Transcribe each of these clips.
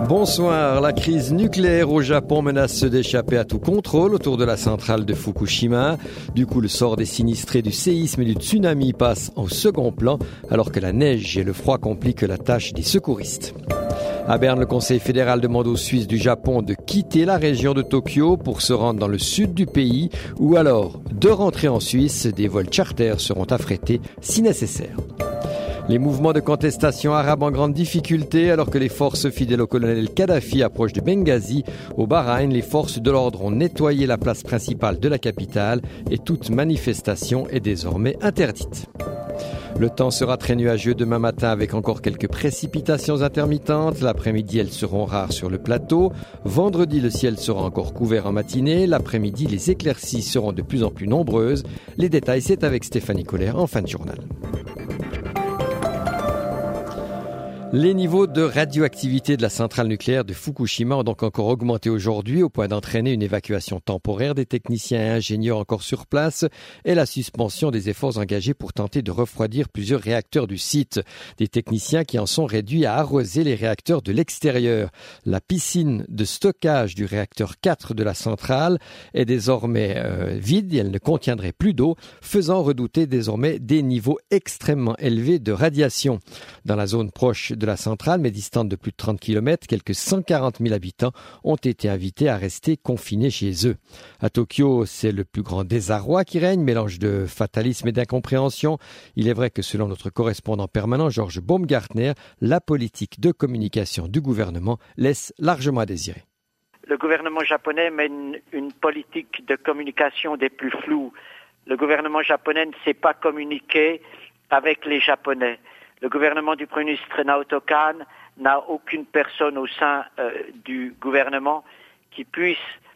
Bonsoir. La crise nucléaire au Japon menace d'échapper à tout contrôle autour de la centrale de Fukushima. Du coup, le sort des sinistrés du séisme et du tsunami passe au second plan, alors que la neige et le froid compliquent la tâche des secouristes. À Berne, le Conseil fédéral demande aux Suisses du Japon de quitter la région de Tokyo pour se rendre dans le sud du pays, ou alors de rentrer en Suisse. Des vols charters seront affrétés si nécessaire. Les mouvements de contestation arabes en grande difficulté alors que les forces fidèles au colonel Kadhafi approchent de Benghazi. Au Bahreïn, les forces de l'ordre ont nettoyé la place principale de la capitale et toute manifestation est désormais interdite. Le temps sera très nuageux demain matin avec encore quelques précipitations intermittentes. L'après-midi, elles seront rares sur le plateau. Vendredi, le ciel sera encore couvert en matinée. L'après-midi, les éclaircies seront de plus en plus nombreuses. Les détails, c'est avec Stéphanie Colère en fin de journal. Les niveaux de radioactivité de la centrale nucléaire de Fukushima ont donc encore augmenté aujourd'hui au point d'entraîner une évacuation temporaire des techniciens et ingénieurs encore sur place et la suspension des efforts engagés pour tenter de refroidir plusieurs réacteurs du site. Des techniciens qui en sont réduits à arroser les réacteurs de l'extérieur. La piscine de stockage du réacteur 4 de la centrale est désormais vide et elle ne contiendrait plus d'eau, faisant redouter désormais des niveaux extrêmement élevés de radiation. Dans la zone proche de la centrale, mais distante de plus de 30 km, quelques 140 000 habitants ont été invités à rester confinés chez eux. À Tokyo, c'est le plus grand désarroi qui règne, mélange de fatalisme et d'incompréhension. Il est vrai que selon notre correspondant permanent, Georges Baumgartner, la politique de communication du gouvernement laisse largement à désirer. Le gouvernement japonais mène une politique de communication des plus floues. Le gouvernement japonais ne sait pas communiquer avec les Japonais. Le gouvernement du Premier ministre Naoto Kan n'a aucune personne au sein du gouvernement qui puisse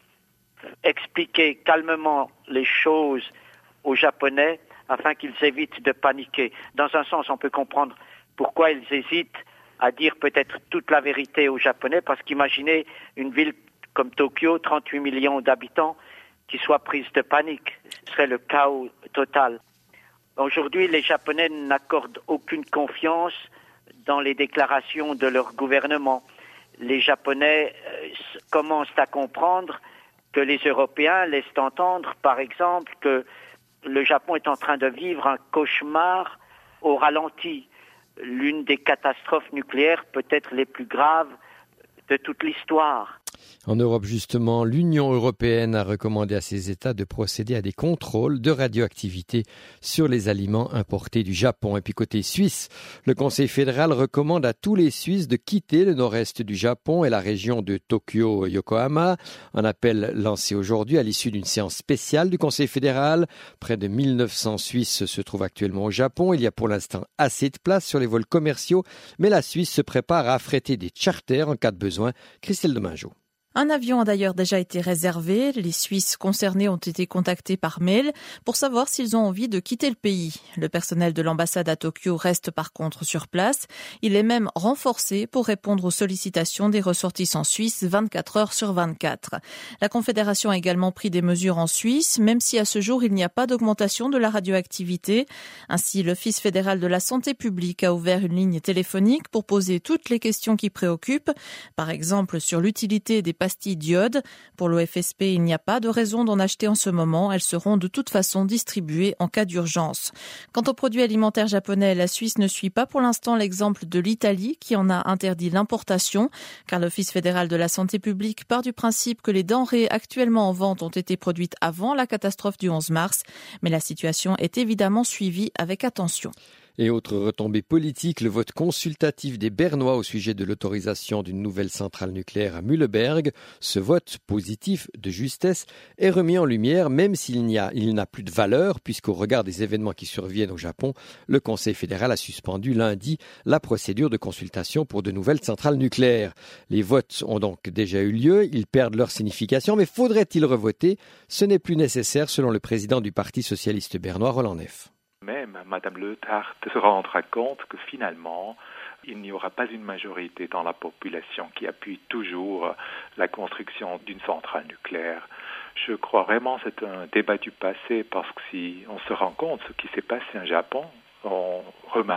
expliquer calmement les choses aux Japonais afin qu'ils évitent de paniquer. Dans un sens, on peut comprendre pourquoi ils hésitent à dire peut-être toute la vérité aux Japonais, parce qu'imaginez une ville comme Tokyo, 38 millions d'habitants, qui soit prise de panique. Ce serait le chaos total. Aujourd'hui, les Japonais n'accordent aucune confiance dans les déclarations de leur gouvernement. Les Japonais commencent à comprendre que les Européens laissent entendre, par exemple, que le Japon est en train de vivre un cauchemar au ralenti. L'une des catastrophes nucléaires peut-être les plus graves de toute l'histoire. En Europe, justement, l'Union européenne a recommandé à ses États de procéder à des contrôles de radioactivité sur les aliments importés du Japon. Et puis côté Suisse, le Conseil fédéral recommande à tous les Suisses de quitter le nord-est du Japon et la région de Tokyo-Yokohama. Un appel lancé aujourd'hui à l'issue d'une séance spéciale du Conseil fédéral. Près de 1900 Suisses se trouvent actuellement au Japon. Il y a pour l'instant assez de place sur les vols commerciaux, mais la Suisse se prépare à affréter des charters en cas de besoin. Christelle Demingeau. Un avion a d'ailleurs déjà été réservé. Les Suisses concernés ont été contactés par mail pour savoir s'ils ont envie de quitter le pays. Le personnel de l'ambassade à Tokyo reste par contre sur place. Il est même renforcé pour répondre aux sollicitations des ressortissants suisses 24 heures sur 24. La Confédération a également pris des mesures en Suisse, même si à ce jour il n'y a pas d'augmentation de la radioactivité. Ainsi, l'Office fédéral de la santé publique a ouvert une ligne téléphonique pour poser toutes les questions qui préoccupent, par exemple sur l'utilité des pastilles d'iode. Pour l'OFSP, il n'y a pas de raison d'en acheter en ce moment. Elles seront de toute façon distribuées en cas d'urgence. Quant aux produits alimentaires japonais, la Suisse ne suit pas pour l'instant l'exemple de l'Italie qui en a interdit l'importation, car l'Office fédéral de la santé publique part du principe que les denrées actuellement en vente ont été produites avant la catastrophe du 11 mars. Mais la situation est évidemment suivie avec attention. Et autre retombée politique, le vote consultatif des Bernois au sujet de l'autorisation d'une nouvelle centrale nucléaire à Mühleberg. Ce vote positif de justesse est remis en lumière, même s'il n'a plus de valeur, puisqu'au regard des événements qui surviennent au Japon, le Conseil fédéral a suspendu lundi la procédure de consultation pour de nouvelles centrales nucléaires. Les votes ont donc déjà eu lieu, ils perdent leur signification, mais faudrait-il revoter? Ce n'est plus nécessaire selon le président du Parti socialiste bernois, Roland Neff. Même Mme Leuthard se rendra compte que finalement, il n'y aura pas une majorité dans la population qui appuie toujours la construction d'une centrale nucléaire. Je crois vraiment que c'est un débat du passé parce que si on se rend compte de ce qui s'est passé au Japon, on remarque que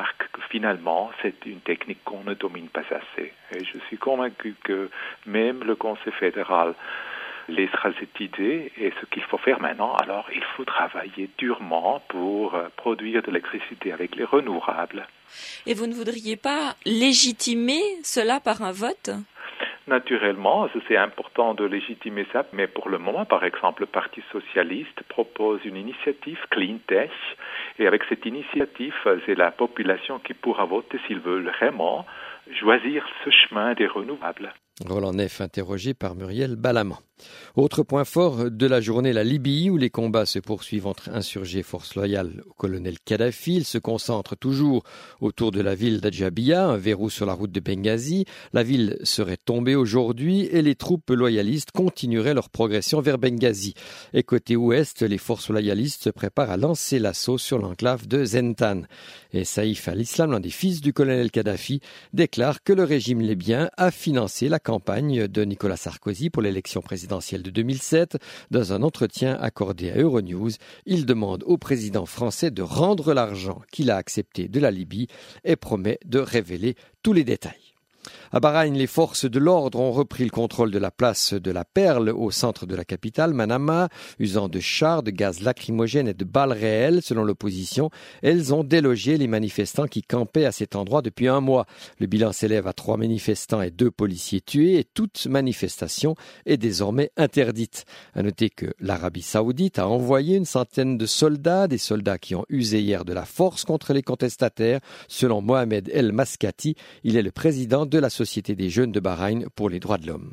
finalement, c'est une technique qu'on ne domine pas assez. Et je suis convaincu que même le Conseil fédéral laissera cette idée, et ce qu'il faut faire maintenant, alors il faut travailler durement pour produire de l'électricité avec les renouvelables. Et vous ne voudriez pas légitimer cela par un vote ? Naturellement, c'est important de légitimer ça, mais pour le moment, par exemple, le Parti socialiste propose une initiative Clean Tech, et avec cette initiative, c'est la population qui pourra voter s'ils veulent vraiment choisir ce chemin des renouvelables. Roland Neff, interrogé par Muriel Balaman. Autre point fort de la journée, la Libye, où les combats se poursuivent entre insurgés et forces loyales au colonel Kadhafi. Ils se concentrent toujours autour de la ville d'Adjabia, un verrou sur la route de Benghazi. La ville serait tombée aujourd'hui et les troupes loyalistes continueraient leur progression vers Benghazi. Et côté ouest, les forces loyalistes se préparent à lancer l'assaut sur l'enclave de Zentan. Et Saïf al-Islam, l'un des fils du colonel Kadhafi, déclare que le régime libyen a financé la campagne de Nicolas Sarkozy pour l'élection présidentielle de 2007. Dans un entretien accordé à Euronews, il demande au président français de rendre l'argent qu'il a accepté de la Libye et promet de révéler tous les détails. À Bahreïn, les forces de l'ordre ont repris le contrôle de la place de la Perle au centre de la capitale, Manama, usant de chars, de gaz lacrymogène et de balles réelles. Selon l'opposition, elles ont délogé les manifestants qui campaient à cet endroit depuis un mois. Le bilan s'élève à 3 manifestants et 2 policiers tués et toute manifestation est désormais interdite. À noter que l'Arabie saoudite a envoyé une centaine de soldats, des soldats qui ont usé hier de la force contre les contestataires. Selon Mohamed El Maskati, il est le président de la Société des jeunes de Bahreïn pour les droits de l'homme.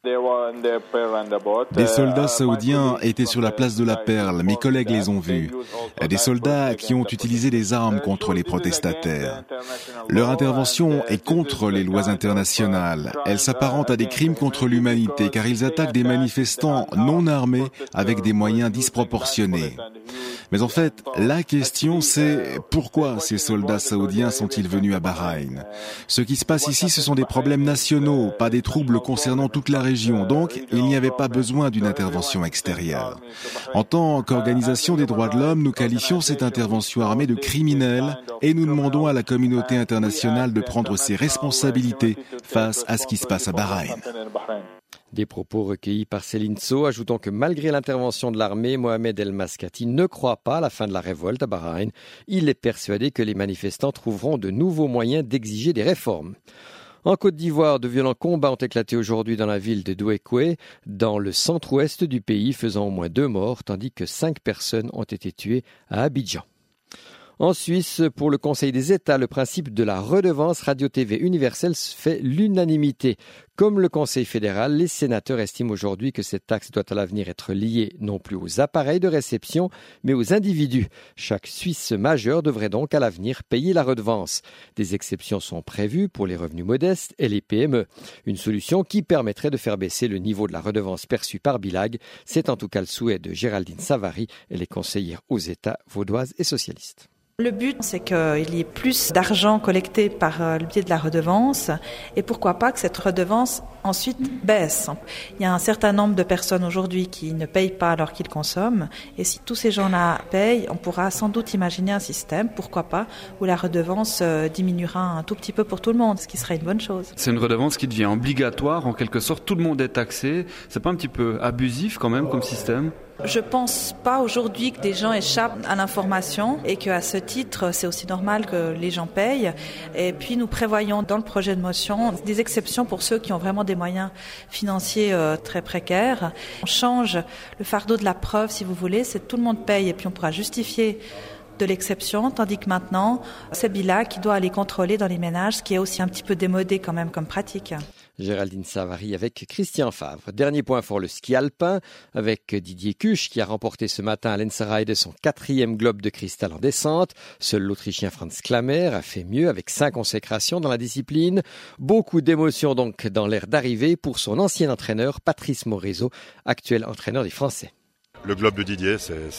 Des soldats saoudiens étaient sur la place de la Perle, mes collègues les ont vus. Des soldats qui ont utilisé des armes contre les protestataires. Leur intervention est contre les lois internationales. Elle s'apparente à des crimes contre l'humanité car ils attaquent des manifestants non armés avec des moyens disproportionnés. Mais en fait, la question c'est pourquoi ces soldats saoudiens sont-ils venus à Bahreïn ? Ce qui se passe ici, ce sont des problèmes nationaux, pas des troubles concernant toute la région. Donc, il n'y avait pas besoin d'une intervention extérieure. En tant qu'organisation des droits de l'homme, nous qualifions cette intervention armée de criminelle et nous demandons à la communauté internationale de prendre ses responsabilités face à ce qui se passe à Bahreïn. Des propos recueillis par Céline Sceaux, ajoutant que malgré l'intervention de l'armée, Mohamed El Maskati ne croit pas à la fin de la révolte à Bahreïn. Il est persuadé que les manifestants trouveront de nouveaux moyens d'exiger des réformes. En Côte d'Ivoire, de violents combats ont éclaté aujourd'hui dans la ville de Douékoué, dans le centre-ouest du pays, faisant au moins 2 morts, tandis que 5 personnes ont été tuées à Abidjan. En Suisse, pour le Conseil des États, le principe de la redevance radio-TV universelle fait l'unanimité. Comme le Conseil fédéral, les sénateurs estiment aujourd'hui que cette taxe doit à l'avenir être liée non plus aux appareils de réception, mais aux individus. Chaque Suisse majeur devrait donc à l'avenir payer la redevance. Des exceptions sont prévues pour les revenus modestes et les PME. Une solution qui permettrait de faire baisser le niveau de la redevance perçue par Bilag. C'est en tout cas le souhait de Géraldine Savary, elle est conseillère aux États vaudoises et socialistes. Le but, c'est qu'il y ait plus d'argent collecté par le biais de la redevance et pourquoi pas que cette redevance ensuite baisse. Il y a un certain nombre de personnes aujourd'hui qui ne payent pas alors qu'ils consomment et si tous ces gens-là payent, on pourra sans doute imaginer un système, pourquoi pas, où la redevance diminuera un tout petit peu pour tout le monde, ce qui serait une bonne chose. C'est une redevance qui devient obligatoire, en quelque sorte, tout le monde est taxé. C'est pas un petit peu abusif quand même comme système ? Je pense pas aujourd'hui que des gens échappent à l'information et qu'à ce titre, c'est aussi normal que les gens payent. Et puis, nous prévoyons dans le projet de motion des exceptions pour ceux qui ont vraiment des moyens financiers très précaires. On change le fardeau de la preuve, si vous voulez, c'est tout le monde paye et puis on pourra justifier de l'exception, tandis que maintenant, c'est Bilag qui doit aller contrôler dans les ménages, ce qui est aussi un petit peu démodé quand même comme pratique. Géraldine Savary avec Christian Favre. Dernier point fort, le ski alpin, avec Didier Kusch qui a remporté ce matin à Lenzerheide son 4e globe de cristal en descente. Seul l'Autrichien Franz Klammer a fait mieux avec 5 consécrations dans la discipline. Beaucoup d'émotions donc dans l'air d'arrivée pour son ancien entraîneur Patrice Morezo, actuel entraîneur des Français. Le globe de Didier,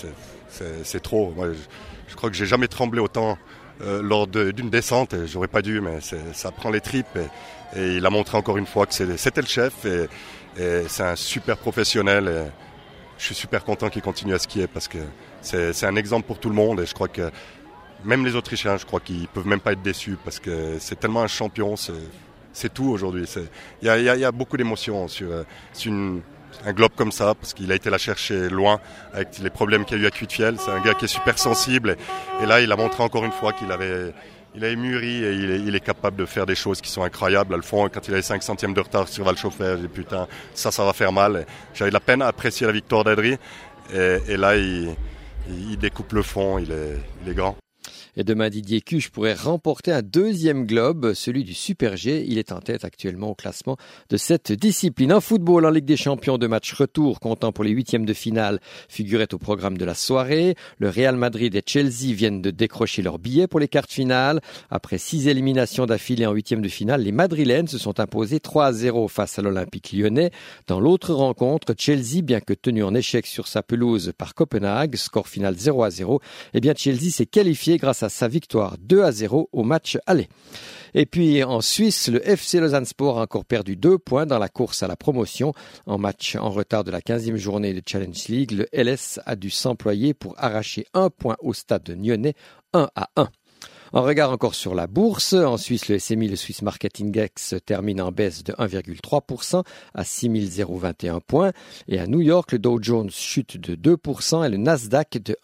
c'est trop. Moi, je crois que j'ai jamais tremblé autant lors d'une descente. J'aurais pas dû, mais ça prend les tripes. Et il a montré encore une fois que c'était le chef. Et c'est un super professionnel. Et je suis super content qu'il continue à skier parce que c'est un exemple pour tout le monde. Et je crois que Même les Autrichiens, je crois qu'ils peuvent même pas être déçus parce que c'est tellement un champion, c'est tout aujourd'hui. Il y a beaucoup d'émotions sur un globe comme ça, parce qu'il a été la chercher loin avec les problèmes qu'il y a eu à Cuitfiel. C'est un gars qui est super sensible et là il a montré encore une fois qu'il avait mûri et il est capable de faire des choses qui sont incroyables. À le fond, quand il avait 5 centièmes de retard sur Valchauffeur, j'ai dit putain, ça va faire mal. J'avais de la peine à apprécier la victoire d'Adri et là il découpe le fond, il est grand. Et demain, Didier Cuche pourrait remporter un deuxième globe, celui du Super G. Il est en tête actuellement au classement de cette discipline. En football, en Ligue des Champions, de match retour comptant pour les huitièmes de finale figuraient au programme de la soirée. Le Real Madrid et Chelsea viennent de décrocher leurs billets pour les quarts de finale. Après 6 éliminations d'affilée en huitièmes de finale, les Madrilènes se sont imposés 3-0 face à l'Olympique lyonnais. Dans l'autre rencontre, Chelsea, bien que tenu en échec sur sa pelouse par Copenhague, score final 0-0, eh bien Chelsea s'est qualifié grâce à sa victoire 2-0 au match aller. Et puis en Suisse, le FC Lausanne Sport a encore perdu 2 points dans la course à la promotion. En match en retard de la 15e journée de Challenge League, le LS a dû s'employer pour arracher 1 point au stade de Nyonnais, 1-1. En regard encore sur la bourse, en Suisse, le SMI, le Swiss Market Index, termine en baisse de 1,3% à 6021 points. Et à New York, le Dow Jones chute de 2% et le Nasdaq de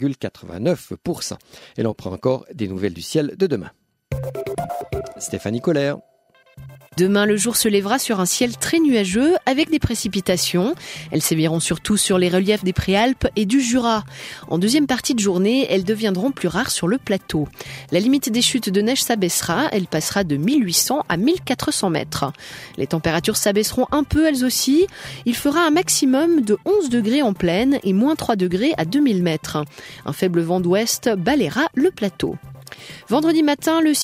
1,89%. Et l'on prend encore des nouvelles du ciel de demain. Stéphanie Colère. Demain, le jour se lèvera sur un ciel très nuageux avec des précipitations. Elles séviront surtout sur les reliefs des Préalpes et du Jura. En deuxième partie de journée, elles deviendront plus rares sur le plateau. La limite des chutes de neige s'abaissera. Elle passera de 1800 à 1400 mètres. Les températures s'abaisseront un peu elles aussi. Il fera un maximum de 11 degrés en plaine et moins 3 degrés à 2000 mètres. Un faible vent d'ouest balayera le plateau. Vendredi matin, le